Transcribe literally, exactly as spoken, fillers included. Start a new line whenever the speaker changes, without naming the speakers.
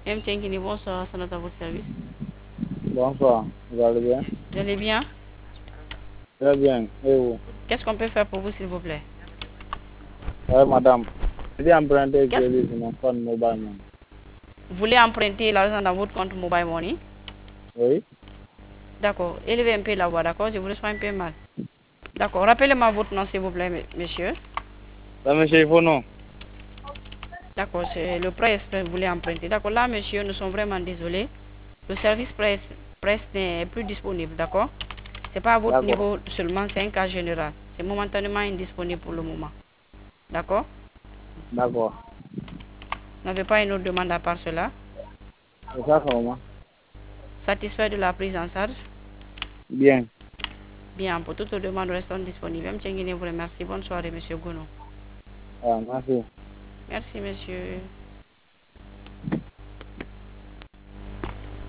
M. Tchengini, bonsoir, c'est à votre service.
Bonsoir, vous allez bien?
Vous allez bien?
Très bien, et vous?
Qu'est-ce qu'on peut faire pour vous, s'il vous plaît?
Oui, madame. J'ai emprunté
Qu'est-ce
crédit sur mon compte mobile money.
Vous voulez emprunter l'argent dans votre compte mobile money?
Oui?
D'accord, élevez un peu la voix, d'accord? Je vous reçois un peu mal. D'accord, rappelez-moi votre nom, s'il vous plaît, monsieur.
Ça, monsieur, il faut non?
D'accord, c'est le prêt express, vous voulez emprunter. D'accord, là, monsieur, nous sommes vraiment désolés. Le service presse, presse n'est plus disponible, d'accord? C'est pas à votre
D'accord,
niveau seulement, c'est un cas général. C'est momentanément indisponible pour le moment. D'accord?
d'accord.
Vous n'avez pas une autre demande à part cela?
C'est ça comment?
Satisfait de la prise en charge?
Bien.
Bien, pour toutes les demandes restant disponibles. M. Tchengine vous remercie. Bonne soirée, monsieur Gounou.
Ah, merci.
Merci, monsieur.